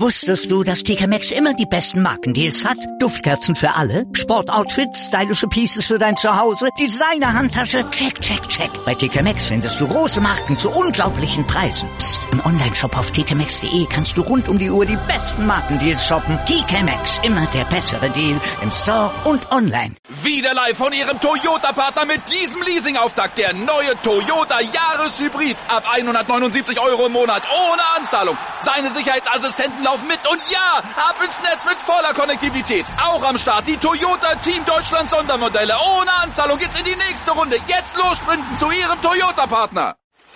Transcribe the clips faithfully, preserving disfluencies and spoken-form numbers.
Wusstest du, dass T K Maxx immer die besten Markendeals hat? Duftkerzen für alle, Sportoutfits, stylische Pieces für dein Zuhause, Designer-Handtasche, check, check, check. Bei T K Maxx findest du große Marken zu unglaublichen Preisen. Psst. Im Onlineshop auf t k maxx punkt d e kannst du rund um die Uhr die besten Markendeals shoppen. T K Maxx, immer der bessere Deal im Store und online. Wieder live von Ihrem Toyota-Partner mit diesem Leasing-Auftakt. Der neue Toyota Jahreshybrid. Ab hundertneunundsiebzig Euro im Monat ohne Anzahlung. Seine Sicherheitsassistenten laufen mit und ja, ab ins Netz mit voller Konnektivität. Auch am Start die Toyota Team Deutschland Sondermodelle. Ohne Anzahlung geht's in die nächste Runde. Jetzt los sprinten zu Ihrem Toyota-Partner.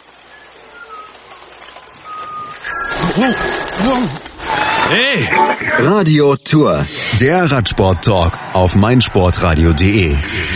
Hey! Radio Tour, der Radsport-Talk auf meinsportradio punkt de.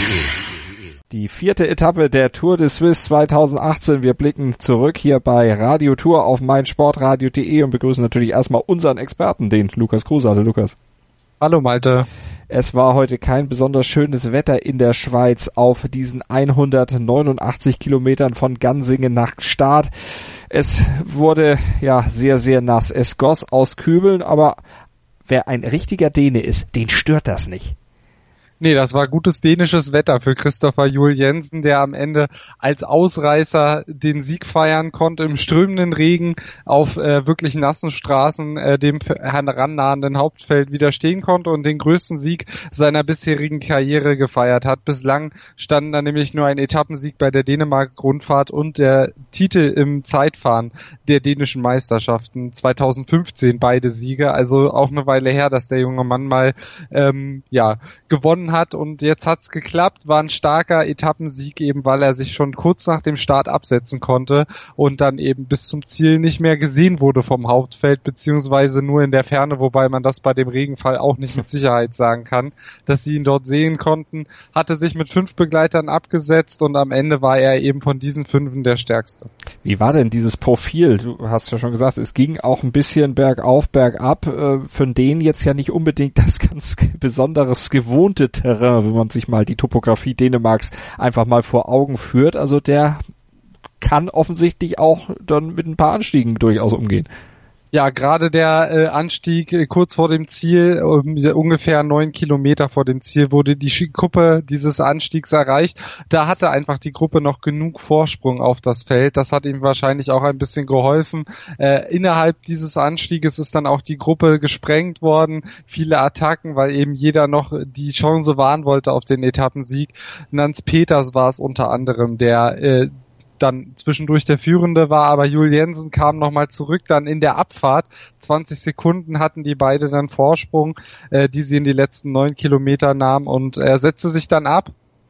Die vierte Etappe der Tour de Suisse zweitausendachtzehn. Wir blicken zurück hier bei Radio Tour auf meinsportradio punkt de und begrüßen natürlich erstmal unseren Experten, den Lukas Kruse. Hallo Lukas. Hallo Malte. Es war heute kein besonders schönes Wetter in der Schweiz auf diesen hundertneunundachtzig Kilometern von Gansingen nach Start. Es wurde ja sehr, sehr nass. Es goss aus Kübeln, aber wer ein richtiger Däne ist, den stört das nicht. Nee, das war gutes dänisches Wetter für Christopher Juul Jensen, der am Ende als Ausreißer den Sieg feiern konnte im strömenden Regen auf äh, wirklich nassen Straßen äh, dem herannahenden Hauptfeld widerstehen konnte und den größten Sieg seiner bisherigen Karriere gefeiert hat. Bislang standen da nämlich nur ein Etappensieg bei der Dänemark-Rundfahrt und der Titel im Zeitfahren der dänischen Meisterschaften zweitausendfünfzehn, beide Siege. Also auch eine Weile her, dass der junge Mann mal ähm, ja gewonnen hat und jetzt hat's geklappt, war ein starker Etappensieg eben, weil er sich schon kurz nach dem Start absetzen konnte und dann eben bis zum Ziel nicht mehr gesehen wurde vom Hauptfeld, beziehungsweise nur in der Ferne, wobei man das bei dem Regenfall auch nicht mit Sicherheit sagen kann, dass sie ihn dort sehen konnten, hatte sich mit fünf Begleitern abgesetzt und am Ende war er eben von diesen fünfen der stärkste. Wie war denn dieses Profil? Du hast ja schon gesagt, es ging auch ein bisschen bergauf, bergab, für den jetzt ja nicht unbedingt das ganz besonderes gewohnte Terrain, wenn man sich mal die Topografie Dänemarks einfach mal vor Augen führt. Also der kann offensichtlich auch dann mit ein paar Anstiegen durchaus umgehen. Ja, gerade der äh, Anstieg äh, kurz vor dem Ziel, um, ungefähr neun Kilometer vor dem Ziel, wurde die Gruppe dieses Anstiegs erreicht. Da hatte einfach die Gruppe noch genug Vorsprung auf das Feld. Das hat ihm wahrscheinlich auch ein bisschen geholfen. Äh, innerhalb dieses Anstieges ist dann auch die Gruppe gesprengt worden. Viele Attacken, weil eben jeder noch die Chance wahren wollte auf den Etappensieg. Nans Peters war es unter anderem, der äh, dann zwischendurch der Führende war, aber Juul Jensen kam nochmal zurück, dann in der Abfahrt, zwanzig Sekunden hatten die beide dann Vorsprung, äh, die sie in die letzten neun Kilometer nahmen und er setzte sich dann ab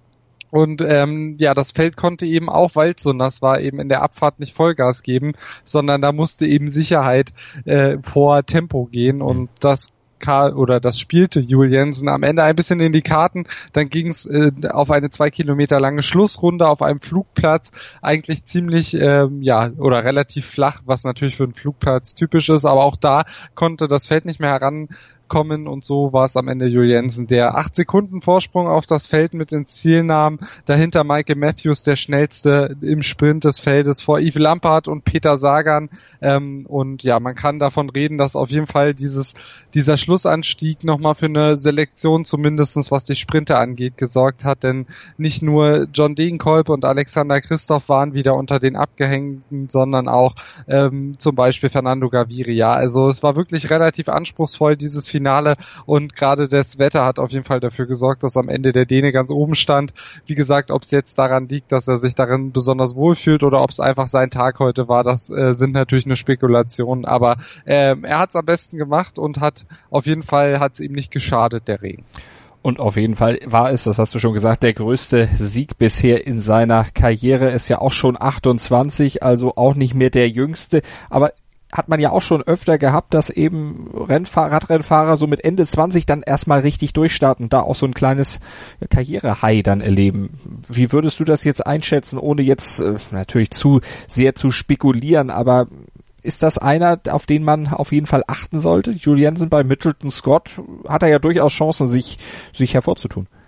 und ähm, ja, das Feld konnte eben auch, weil es so nass war, eben in der Abfahrt nicht Vollgas geben, sondern da musste eben Sicherheit äh, vor Tempo gehen und das oder das spielte Juul Jensen am Ende ein bisschen in die Karten. Dann ging es äh, auf eine zwei Kilometer lange Schlussrunde auf einem Flugplatz, eigentlich ziemlich, ähm, ja, oder relativ flach, was natürlich für einen Flugplatz typisch ist, aber auch da konnte das Feld nicht mehr heran kommen und so war es am Ende Juul Jensen, der acht Sekunden Vorsprung auf das Feld mit ins Ziel nahm. Dahinter Michael Matthews, der schnellste im Sprint des Feldes vor Yves Lampaert und Peter Sagan. Ähm, und ja, man kann davon reden, dass auf jeden Fall dieses dieser Schlussanstieg nochmal für eine Selektion, zumindestens was die Sprinter angeht, gesorgt hat. Denn nicht nur John Degenkolb und Alexander Kristoff waren wieder unter den Abgehängten, sondern auch ähm, zum Beispiel Fernando Gaviria. Also es war wirklich relativ anspruchsvoll, dieses Finale und gerade das Wetter hat auf jeden Fall dafür gesorgt, dass am Ende der Däne ganz oben stand. Wie gesagt, ob es jetzt daran liegt, dass er sich darin besonders wohlfühlt oder ob es einfach sein Tag heute war, das äh, sind natürlich nur Spekulationen, aber äh, er hat es am besten gemacht und hat auf jeden Fall hat es ihm nicht geschadet, der Regen. Und auf jeden Fall war es, das hast du schon gesagt, der größte Sieg bisher in seiner Karriere, ist ja auch schon achtundzwanzig, also auch nicht mehr der jüngste, aber hat man ja auch schon öfter gehabt, dass eben Rennfahrer, Radrennfahrer so mit Ende zwanzig dann erstmal richtig durchstarten, da auch so ein kleines Karriere-High dann erleben. Wie würdest du das jetzt einschätzen, ohne jetzt äh, natürlich zu sehr zu spekulieren, aber ist das einer, auf den man auf jeden Fall achten sollte? Juul Jensen bei Mitchelton Scott hat er ja durchaus Chancen, sich sich hervorzutun.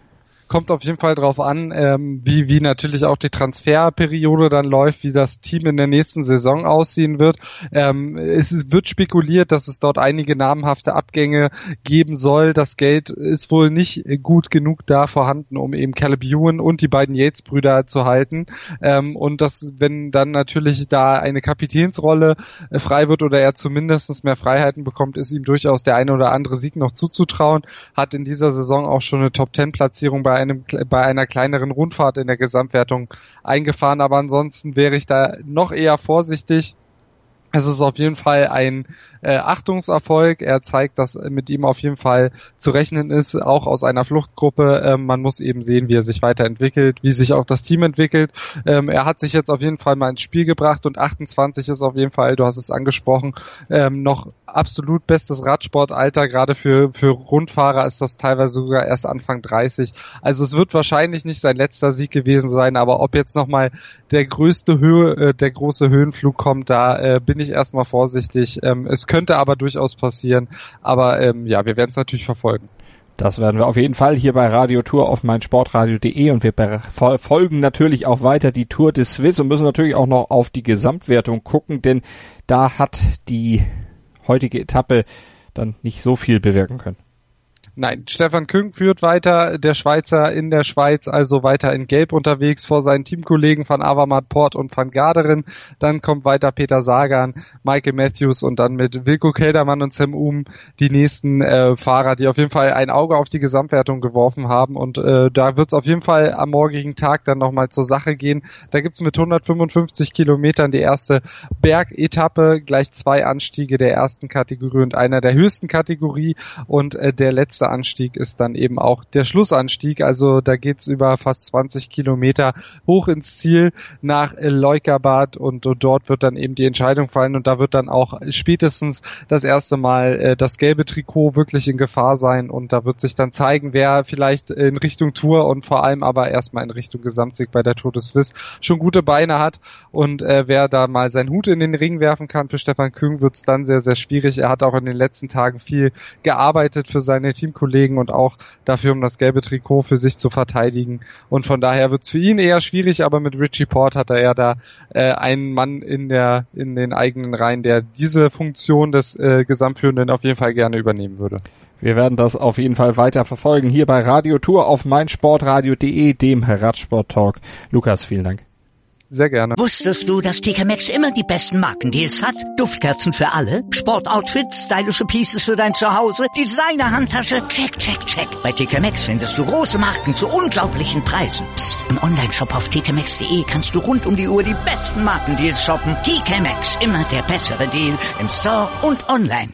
Kommt auf jeden Fall drauf an, ähm, wie, wie natürlich auch die Transferperiode dann läuft, wie das Team in der nächsten Saison aussehen wird. Ähm, es ist, wird spekuliert, dass es dort einige namhafte Abgänge geben soll. Das Geld ist wohl nicht gut genug da vorhanden, um eben Caleb Ewan und die beiden Yates-Brüder zu halten. Ähm, und das, wenn dann natürlich da eine Kapitänsrolle äh, frei wird oder er zumindest mehr Freiheiten bekommt, ist ihm durchaus der eine oder andere Sieg noch zuzutrauen. Hat in dieser Saison auch schon eine Top-Zehn-Platzierung bei einem bei einer kleineren Rundfahrt in der Gesamtwertung eingefahren, aber ansonsten wäre ich da noch eher vorsichtig. Es ist auf jeden Fall ein äh, Achtungserfolg. Er zeigt, dass mit ihm auf jeden Fall zu rechnen ist, auch aus einer Fluchtgruppe. Ähm, man muss eben sehen, wie er sich weiterentwickelt, wie sich auch das Team entwickelt. Ähm, er hat sich jetzt auf jeden Fall mal ins Spiel gebracht und achtundzwanzig ist auf jeden Fall, du hast es angesprochen, ähm, noch absolut bestes Radsportalter. Gerade für für Rundfahrer ist das teilweise sogar erst Anfang dreißig. Also es wird wahrscheinlich nicht sein letzter Sieg gewesen sein, aber ob jetzt nochmal der größte Höhe, äh, der große Höhenflug kommt, da äh, bin ich erstmal vorsichtig. Ähm, es könnte aber durchaus passieren. Aber ähm, ja, wir werden es natürlich verfolgen. Das werden wir auf jeden Fall hier bei Radio Tour auf meinsportradio punkt de und wir verfolgen natürlich auch weiter die Tour de Suisse und müssen natürlich auch noch auf die Gesamtwertung gucken, denn da hat die heutige Etappe dann nicht so viel bewirken können. Nein, Stefan Küng führt weiter, der Schweizer in der Schweiz, also weiter in Gelb unterwegs vor seinen Teamkollegen van Avermaet, Poort und van Garderen. Dann kommt weiter Peter Sagan, Michael Matthews und dann mit Wilco Kelderman und Sam Oom die nächsten äh, Fahrer, die auf jeden Fall ein Auge auf die Gesamtwertung geworfen haben. Und äh, da wird es auf jeden Fall am morgigen Tag dann nochmal zur Sache gehen. Da gibt's mit hundertfünfundfünfzig Kilometern die erste Bergetappe, gleich zwei Anstiege der ersten Kategorie und einer der höchsten Kategorie und äh, der letzte Anstieg ist dann eben auch der Schlussanstieg, also da geht's über fast zwanzig Kilometer hoch ins Ziel nach Leukerbad und, und dort wird dann eben die Entscheidung fallen und da wird dann auch spätestens das erste Mal äh, das gelbe Trikot wirklich in Gefahr sein und da wird sich dann zeigen, wer vielleicht in Richtung Tour und vor allem aber erstmal in Richtung Gesamtsieg bei der Tour de Suisse schon gute Beine hat und äh, wer da mal seinen Hut in den Ring werfen kann für Stefan Küng, wird's dann sehr, sehr schwierig. Er hat auch in den letzten Tagen viel gearbeitet für seine Team Kollegen und auch dafür, um das gelbe Trikot für sich zu verteidigen. Und von daher wird es für ihn eher schwierig, aber mit Richie Porte hat er ja da äh, einen Mann in der in den eigenen Reihen, der diese Funktion des äh, Gesamtführenden auf jeden Fall gerne übernehmen würde. Wir werden das auf jeden Fall weiter verfolgen hier bei Radio Tour auf meinsportradio punkt de, dem Radsport-Talk. Lukas, vielen Dank. Sehr gerne. Wusstest du, dass T K Maxx immer die besten Markendeals hat? Duftkerzen für alle, Sportoutfits, stylische Pieces für dein Zuhause, Designer-Handtasche, check, check, check. Bei T K Maxx findest du große Marken zu unglaublichen Preisen. Psst. Im Onlineshop auf t k maxx punkt de kannst du rund um die Uhr die besten Markendeals shoppen. T K Maxx, immer der bessere Deal im Store und online.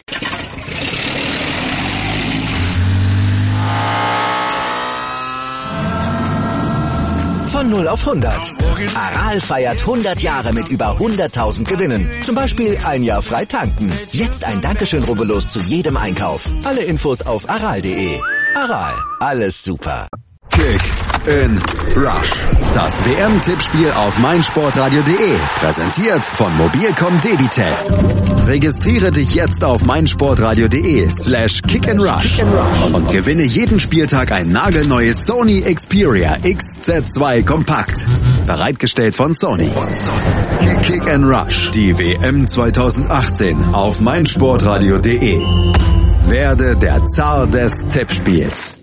Von null auf hundert. Aral feiert hundert Jahre mit über hunderttausend Gewinnen. Zum Beispiel ein Jahr frei tanken. Jetzt ein Dankeschön, rubbellos zu jedem Einkauf. Alle Infos auf aral punkt de. Aral, alles super. Kick in Rush. Das W M-Tippspiel auf meinsportradio punkt de. Präsentiert von Mobilcom Debitel. Registriere dich jetzt auf meinsportradio punkt de slash kick and rush und gewinne jeden Spieltag ein nagelneues Sony Xperia X Z zwei Kompakt. Bereitgestellt von Sony. Kick and Rush, die W M zwanzig achtzehn auf meinsportradio punkt de. Werde der Zar des Tippspiels.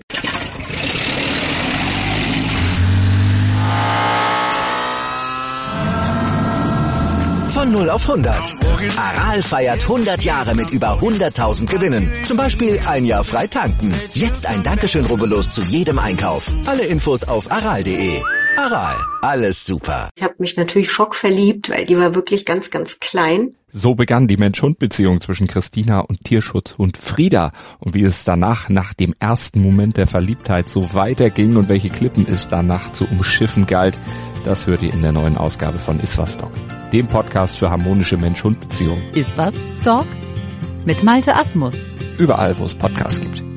Von null auf hundert. Aral feiert hundert Jahre mit über hunderttausend Gewinnen. Zum Beispiel ein Jahr frei tanken. Jetzt ein Dankeschön, rubbellos zu jedem Einkauf. Alle Infos auf aral punkt de. Aral, alles super. Ich habe mich natürlich schockverliebt, weil die war wirklich ganz, ganz klein. So begann die Mensch-Hund-Beziehung zwischen Christina und Tierschutzhund Frieda. Und wie es danach, nach dem ersten Moment der Verliebtheit, so weiterging und welche Klippen es danach zu umschiffen galt, das hört ihr in der neuen Ausgabe von Iswas Dog, dem Podcast für harmonische Mensch-Hund-Beziehungen. Iswas Dog mit Malte Asmus. Überall, wo es Podcasts gibt.